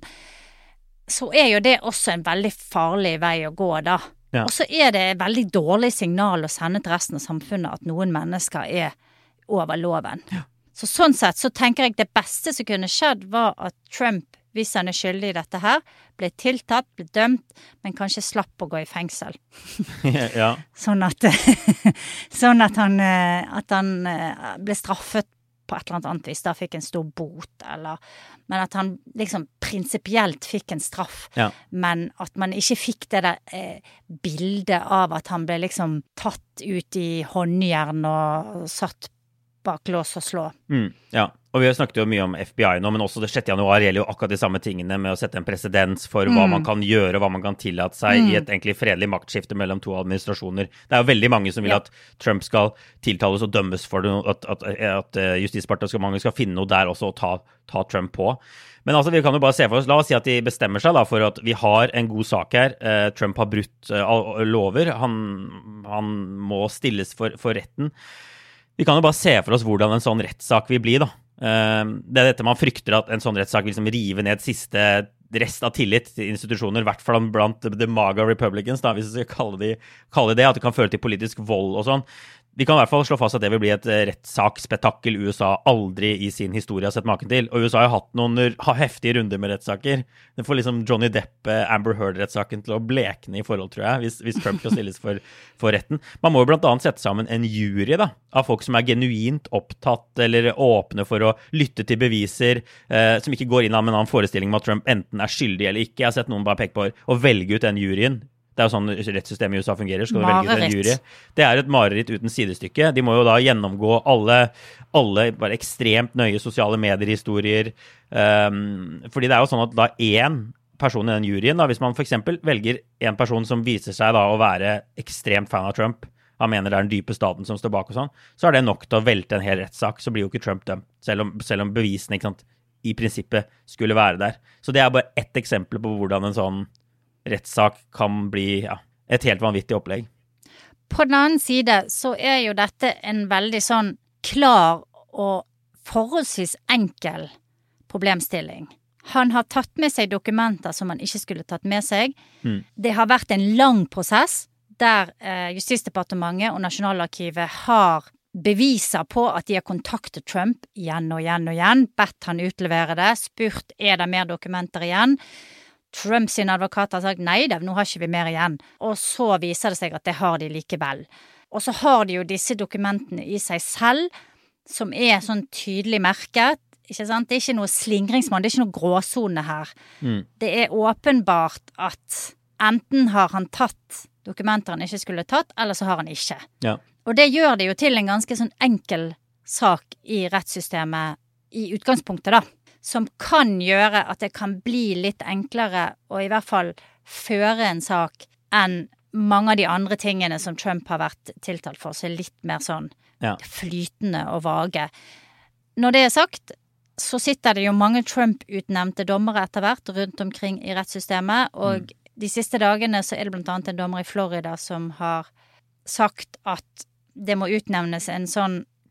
så er jo det også en veldig farlig vei å gå da. Ja. Og så er det et veldig dårlig signal å sende til resten av samfunnet at noen mennesker er over loven. Ja. Så sånn sett så tenker jeg det beste som kunne skjedd var at Trump, hvis han er skyldig i dette her, ble tiltatt, ble dømt, men kanskje slapp å gå i fengsel. ja. Sånn at, sånn at han, at han ble straffet på et eller annet vis, da fikk en stor bot, eller, men at han liksom prinsipielt fikk en straff, Ja. men at man ikke fikk det der eh, bildet av at han ble liksom tatt ut i håndjern og satt bak lås og slå. Mm, ja, og vi har snakket jo mye om F B I nå, men også det sjette januar gjelder jo akkurat de samme tingene med å sette en presedens for hva Mm. man kan gjøre, hva man kan tillate seg Mm. i et egentlig fredelig maktskifte mellom to administrasjoner. Det er jo veldig mange som vil Ja. at Trump skal tiltales og dømmes for det, at, at, at justisdepartementet skal finne noe der også og ta, ta Trump på. Men altså, vi kan jo bare se for oss, la oss si at de bestemmer seg da for at vi har en god sak her. Eh, Trump har brutt eh, lover, han, han må stilles for, for retten. Vi kan jo bare se for oss hvordan en sånn rettssak vil bli da. Det er dette man frykter, at en sånn rettssak vil liksom rive ned siste rest av tillit til institusjoner, i hvert fall blant the MAGA Republicans, da, hvis vi skal kalle, de, kalle det, at det kan føre til politisk vold og sånn. Vi kan i hvert fall slå fast at det vil bli et rettssaksspektakkel U S A aldri i sin historie har sett maken til. Og U S A har hatt noen heftige runder med rettssaker. Det får liksom Johnny Depp, Amber Heard-rettssaken til å blekne i forhold, tror jeg, hvis, hvis Trump skal stilles for, for retten. Man må jo blant annet sette sammen en jury da, av folk som er genuint opptatt eller åpne for å lytte til beviser, eh, som ikke går inn av en annen forestilling om at Trump enten er skyldig eller ikke. Jeg har sett noen bare peke på å velge ut den juryen. Det er jo sånn rettssystemet i U S A fungerer, skal du velge ut en jury. Det er et mareritt uten sidestykke. De må jo da gjennomgå alle, alle bare ekstremt nøye sosiale mediehistorier. Um, fordi det er jo sånn at da en person i den juryen, da, hvis man for eksempel velger en person som viser seg da å være ekstremt fan av Trump, han mener det er den dype staten som står bak og sånn, så er det nok til å velte en hel rettssak, så blir jo ikke Trump dømt, selv om, selv om bevisene, ikke sant, i prinsippet skulle være der. Så det er bare ett eksempel på hvordan en sånn rettssak kan bli ja, et helt vanvittig opplegg. På den annen side så er jo dette en veldig sånn klar og forholdsvis enkel problemstilling. Han har tatt med seg dokumenter som han ikke skulle tatt med seg. Mm. Det har vært en lang prosess der eh, Justisdepartementet og Nasjonalarkivet har beviser på at de har kontaktet Trump igjen og igjen og igjen, bedt han utlevere det, spurt er det mer dokumenter igjen. Trump sin advokat har sagt nei, nå har ikke vi mer igjen. Og så viser det seg at det har de likevel. Og så har de jo disse dokumentene i seg selv, som er sånn tydelig merket. Ikke sant? Det er ikke noe slingringsmann, det er ikke noe gråzone her. Mm. Det er åpenbart at enten har han tatt dokumenter han ikke skulle tatt, eller så har han ikke. Ja. Og det gjør det jo til en ganske sånn enkel sak i rettssystemet i utgangspunktet da, som kan gjøre at det kan bli litt enklere og i hvert fall føre en sak enn mange av de andre tingene som Trump har vært tiltalt for, så er litt mer sånn ja. flytende og vage. Når det er sagt, så sitter det jo mange Trump-utnevnte dommere etter hvert rundt omkring i rettssystemet, og mm. de siste dagene så er det blant annet en dommer i Florida som har sagt at det må utnevnes en sånn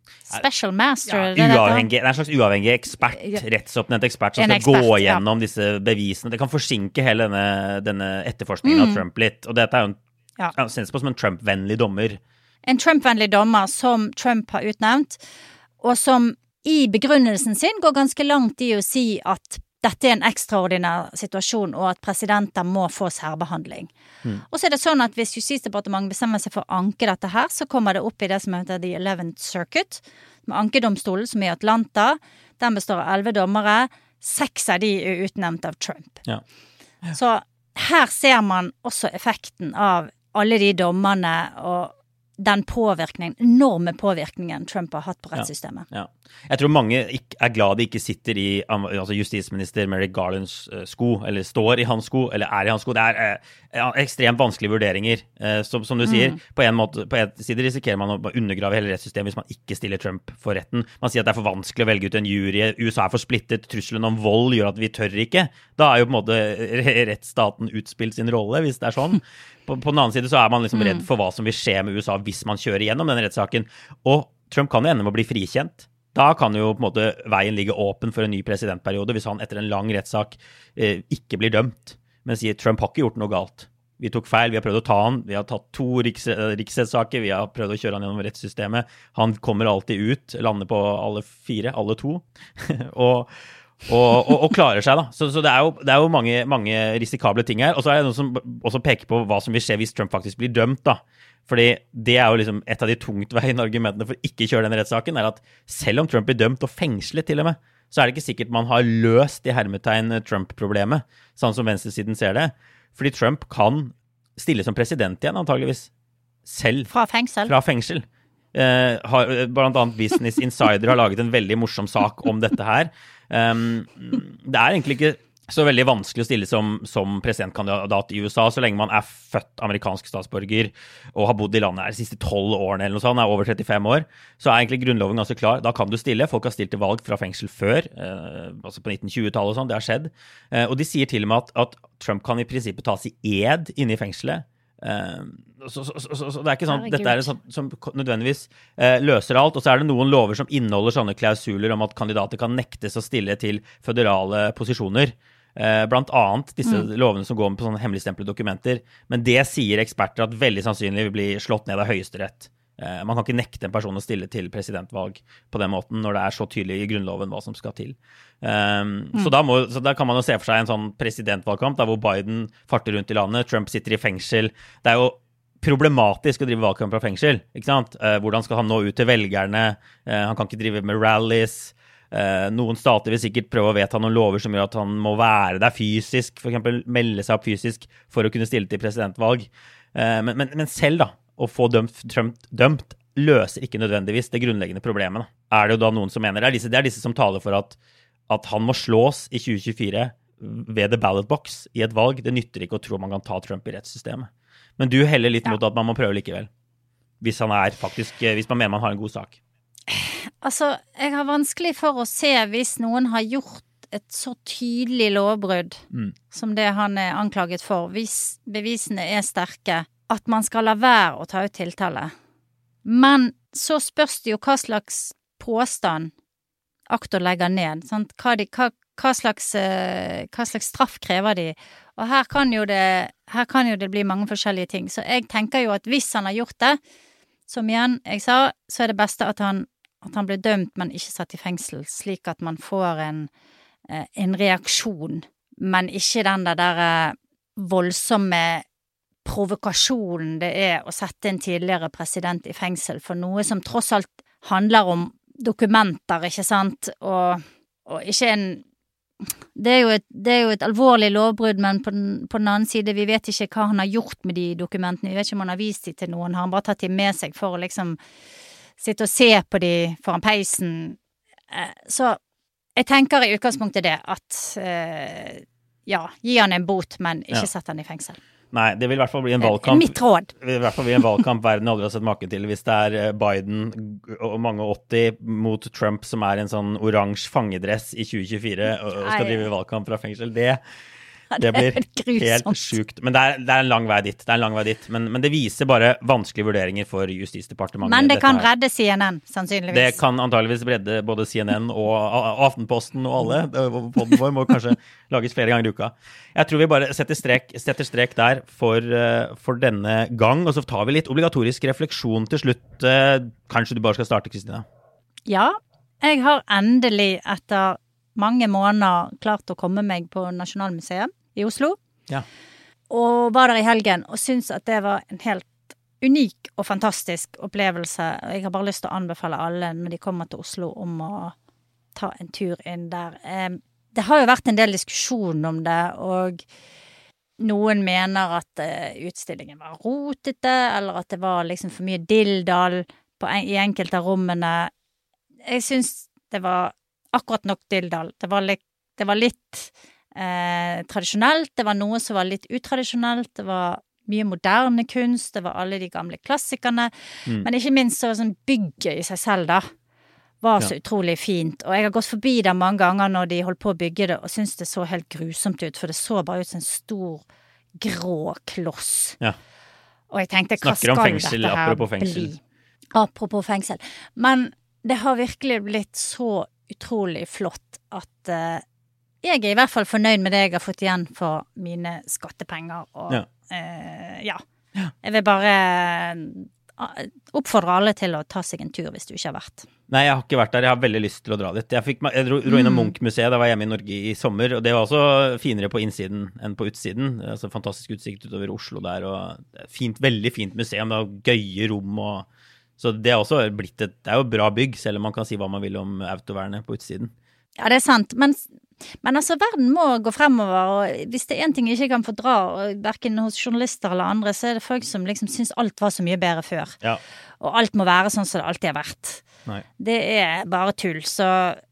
Special master? Ja, det uavhengig, det er en slags uavhengig ekspert, rettsoppnevnt ekspert som skal ekspert, gå gjennom ja. disse bevisene. Det kan forsinke hele denne, denne etterforskningen mm. av Trump litt. Og dette er jo en, ja. Ja, sendes på som en Trump-vennlig dommer. En Trump-vennlig dommer som Trump har utnevnt, og som i begrunnelsen sin går ganske langt i å si at dette er en ekstraordinær situasjon, og at presidenter må få særbehandling. Mm. Og så er det sånn at hvis Justisdepartementet bestemmer seg for å anke dette her, så kommer det opp i det som heter The eleventh Circuit, med ankedomstolen som er i Atlanta. Den består av elleve dommere. Seks av de er utnevnt av Trump. Ja. Ja. Så her ser man også effekten av alle de dommerne og den påvirkningen, enorme påvirkningen Trump har hatt på rettssystemet. Ja, ja. Jeg tror mange er glad de ikke sitter i altså justisminister Merrick Garlands sko, eller står i hans sko, eller er i hans sko. Det er eh, ekstremt vanskelige vurderinger, eh, som, som du sier. Mm. På en måte, på en side risikerer man å undergrave hele rettssystemet hvis man ikke stiller Trump for retten. Man sier at det er for vanskelig å velge ut en jury. U S A er for splittet, trusselen om vold gjør at vi tør ikke. Da er jo på en måte rettsstaten utspilt sin rolle, hvis det er sånn. På, på den annen side så er man liksom redd for hva som vil skje med U S A hvis man kjører gjennom denne rettssaken. Og Trump kan jo ende med å bli frikjent. Da kan jo på en måte veien ligge åpen for en ny presidentperiode hvis han etter en lang rettssak eh, ikke blir dømt. Men sier Trump har ikke gjort noe galt. Vi tok feil, vi har prøvd å ta han, vi har tatt to riks, riksrettssaker, vi har prøvd å kjøre han gjennom rettssystemet. Han kommer alltid ut, lander på alle fire, alle to. og Og, og, og klarer seg da. Så, så det er jo, det er jo mange, mange risikable ting her. Og så er det noen som også peker på hva som vil skje hvis Trump faktisk blir dømt da. Fordi det er jo liksom et av de tungtveiende argumentene for ikke kjøre denne rettssaken, er at selv om Trump blir dømt og fengslet til og med, så er det ikke sikkert man har løst i hermetegn Trump-problemet, sånn som venstresiden ser det. Fordi Trump kan stille som president igjen antageligvis. Selv. Fra fengsel. Fra fengsel. Uh, har, blant annet Business Insider har laget en veldig morsom sak om dette her. Um, det er egentlig ikke så veldig vanskelig å stille som, som presidentkandidat i U S A så lenge man er født amerikansk statsborger og har bodd i landet her de siste tolv årene eller noe sånt, er over trettifem år, så er egentlig grunnloven ganske klar. Da kan du stille. Folk har stilt til valg fra fengsel før, uh, altså på nitten tjue-tallet og sånn, det har skjedd. Uh, og de sier til og med at, at Trump kan i prinsippet tas i ed inne i fengselet. Uh, så, så, så, så, så det er ikke sånn, Herregud. Dette er sånn, som nødvendigvis uh, løser alt, og så er det noen lover som inneholder sånne klausuler om at kandidater kan nektes å stille til føderale posisjoner, uh, blant annet disse mm. lovene som går med på sånne hemmeligstemplede dokumenter, men det sier eksperter at veldig sannsynlig vil bli slått ned av høyesterett. Uh, man kan ikke nekte en person å stille til presidentvalg på den måten når det er så tydelig i grunnloven hva som skal til. Um, mm. så, da må, så da kan man jo se for seg en sånn presidentvalgkamp der hvor Biden farter rundt i landet, Trump sitter i fengsel. Det er jo problematisk å drive valgkamp fra fengsel, ikke sant? Uh, hvordan skal han nå ut til velgerne? Uh, han kan ikke drive med rallies. Uh, noen stater vil sikkert prøve å vedta noen lover som gjør at han må være der fysisk, for eksempel melde seg opp fysisk for å kunne stille til presidentvalg. Uh, men, men, men selv da, å få dømt, Trump dømt løser ikke nødvendigvis det grunnleggende problemet. Da. Er det jo da noen som mener, det er disse, det er disse som taler for at at han må slås i tjue tjuefire ved the ballot box i et valg. Det nytter ikke å tro man kan ta Trump i rettssystemet. Men du heller litt mot at man må prøve likevel. Hvis han er faktisk, hvis man mener man har en god sak. Altså, jeg har vanskelig for å se hvis noen har gjort et så tydelig lovbrudd mm. som det han er anklaget for, hvis bevisene er sterke, at man skal la være å ta ut tiltale. Men så spørs det jo hva slags påstand aktor legger ned, sant? Hva, de, hva, hva, slags, hva slags straff krever de? Og her kan, jo det, her kan jo det bli mange forskjellige ting. Så jeg tenker jo at hvis han har gjort det, som igjen jeg sa, så er det beste at han, at han blir dømt, men ikke satt i fengsel, slik at man får en, en reaksjon, men ikke den der, der voldsomme provokasjonen det er å sette en tidligere president i fengsel for noe som tross alt handler om dokumenter, ikke sant, og, og ikke en, det er, jo et, det er jo et alvorlig lovbrudd, men på den, på den annen side, vi vet ikke hva han har gjort med de dokumentene, vi vet ikke om han har vist de til noen, har han bare tatt de med seg for å liksom sitte og se på de foran peisen, så jeg tenker i utgangspunktet det, at ja, gi han en bot, men ikke ja. Sette han i fengsel. Nei, det vil i hvert fall bli en valgkamp. Mitt råd. Det vil i hvert fall bli en valgkamp verden aldri har sett maken til hvis det er Biden og mange åtti mot Trump som er en sånn oransje fangedress i tjue tjuefire og skal drive valgkamp fra fengsel. Det, Det blir helt sjukt. Men det er, det er en lang vei dit. Det er en lang vei dit. Men, men det viser bare vanskelige vurderinger for Justisdepartementet. Men det kan redde C N N, sannsynligvis. Det kan antageligvis redde både C N N og Aftenposten og alle. Podden vår må kanskje lages flere ganger i uka. Jeg tror vi bare setter strek, setter strek der for, for denne gang, og så tar vi litt obligatorisk refleksjon til slutt. Kanskje du bare skal starte, Kristina? Ja, jeg har endelig etter mange måneder klart å komme meg på Nasjonalmuseet i Oslo. Ja. Og var der i helgen og synes at det var en helt unik og fantastisk opplevelse. Jeg har bare lyst til å anbefale alle når de kommer til Oslo om å ta en tur inn der. Det har jo vært en del diskusjon om det, og noen mener at utstillingen var rotete, eller at det var liksom for mye dilldall på en, i enkelte av rommene. Jeg synes det var akkurat nok dilldall. Det var litt, det var litt eh, tradisjonelt, det var noe som var litt utradisjonelt, det var mye moderne kunst, det var alle de gamle klassikerne, mm. men ikke minst så sånn bygget i seg selv da, var så ja. utrolig fint. Og jeg har gått forbi der mange ganger når de holdt på å bygge det, og synes det så helt grusomt ut, for det så bare ut som en stor, grå kloss. Ja. Og jeg tenkte, hva skal fengsel, dette her apropos fengsel. bli? Apropos fengsel. Men det har virkelig blitt så utrolig flott at uh, jeg er i hvert fall fornøyd med det jeg har fått igjen for mine skattepenger. Og ja, uh, ja. ja. jeg vil bare uh, oppfordre alle til å ta seg en tur hvis du ikke har vært. Nei, jeg har ikke vært der. Jeg har veldig lyst til å dra dit. Jeg, fikk, jeg dro, dro inn av Munch-museet, da var jeg hjemme i Norge i sommer, og det var også finere på innsiden enn på utsiden. Altså fantastisk utsikt utover Oslo der, og fint, veldig fint museum, det var gøye rom og så det er også blitt et, det er jo bra bygg, selv om man kan si hva man vil om autovernet på utsiden. Ja, det er sant, men, men altså verden må gå fremover, og hvis det er en ting jeg ikke kan fordra, hverken hos journalister eller andre, så er det folk som liksom synes alt var så mye bedre før. Ja. Og alt må være sånn som det alltid har vært. Nei. Det er bare tull, så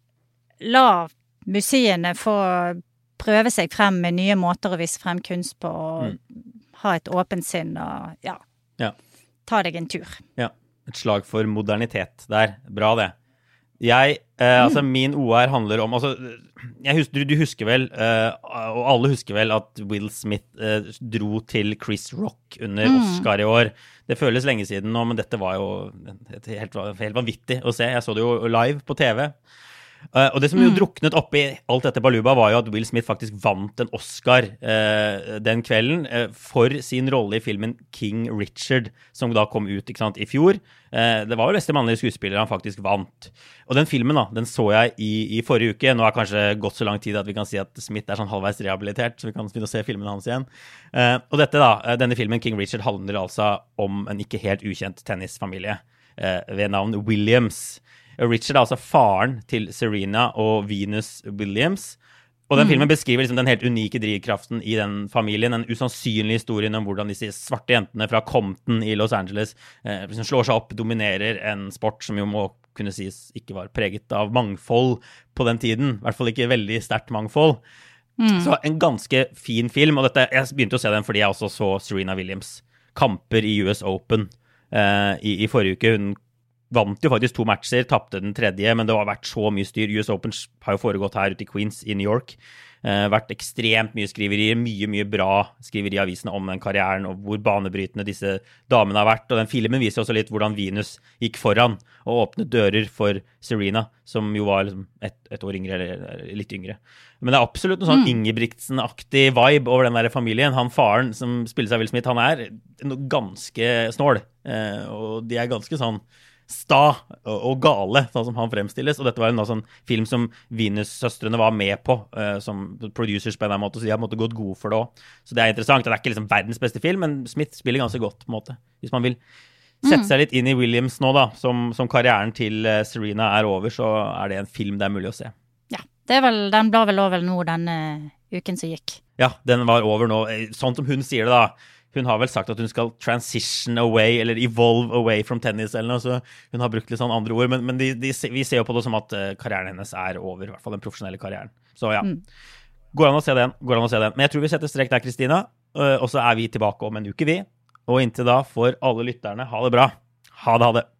la museene få prøve seg frem med nye måter å vise frem kunst på, og mm. ha et åpent sinn, og ja, ja. ta deg en tur. Ja. Et slag for modernitet der. Bra det. Jeg, eh, altså min O R handler om, altså, jeg husker, du husker vel, eh, og alle husker vel at Will Smith eh, dro til Chris Rock under mm. Oscar i år. Det føles lenge siden nå, men dette var jo helt, helt vanvittig å se. Jeg så det jo live på T V. Uh, og det som jo mm. druknet opp i alt dette baluba var jo at Will Smith faktisk vant en Oscar uh, den kvelden uh, for sin rolle i filmen King Richard, som da kom ut ikke sant, i fjor. Uh, det var jo beste mannlige skuespiller han faktisk vant. Og den filmen da, den så jeg i, i forrige uke. Nå er kanskje gått så lang tid at vi kan si at Smith er sånn halvveis rehabilitert, så vi kan begynne å se filmen hans igjen. Uh, og dette da, denne filmen King Richard handler altså om en ikke helt ukjent tennisfamilie uh, ved navn Williams. Richard er altså faren til Serena og Venus Williams. Og den mm. filmen beskriver liksom den helt unike drivkraften i den familien, den usannsynlige historien om hvordan disse svarte jentene fra Compton i Los Angeles eh, liksom slår seg opp, dominerer en sport som jo må kunne sies ikke var preget av mangfold på den tiden, i hvert fall ikke veldig sterkt mangfold. Mm. Så en ganske fin film, og dette, jeg begynte å se den fordi jeg også så Serena Williams kamper i U S Open eh, i, i forrige uke. Hun vant jo faktisk to matcher, tappte den tredje, men det har vært så mye styr. U S Open har jo foregått her ute i Queens i New York. Eh, vært ekstremt mye skriverier, mye, mye bra skriveri i avisene om den karrieren, og hvor banebrytende disse damene har vært. Og den filmen viser også litt hvordan Venus gikk foran og åpnet dører for Serena, som jo var liksom et, et år yngre, eller litt yngre. Men det er absolutt noen sånn mm. Ingebrigtsen-aktig vibe over den der familien. Han faren som spiller seg Will Smith, han er ganske snål, eh, og de er ganske sånn sta og gale, sånn som han fremstilles. Og dette var en sånn film som Venus-søstrene var med på, uh, som producers på en måte, så de har på en måte gått gode for det også. Så det er interessant. Det er ikke liksom verdens beste film, men Smith spiller ganske godt, på en måte. Hvis man vil sette seg litt inn i Williams nå da, som, som karrieren til uh, Serena er over, så er det en film det er mulig å se. Ja, det er vel, den ble vel over nå denne uken som gikk. Ja, den var over nå. Sånn som hun sier det da, hun har vel sagt at hun skal transition away, eller evolve away from tennis, eller noe, så hun har brukt litt sånn andre ord, men, men de, de, vi ser jo på det som at uh, karrieren hennes er over, i hvert fall den profesjonelle karrieren. Så ja, mm. går an å se den, går an å se den. Men jeg tror vi setter strek der, Kristina, uh, og så er vi tilbake om en uke, vi. Og inntil da får alle lytterne ha det bra. Ha det, ha det.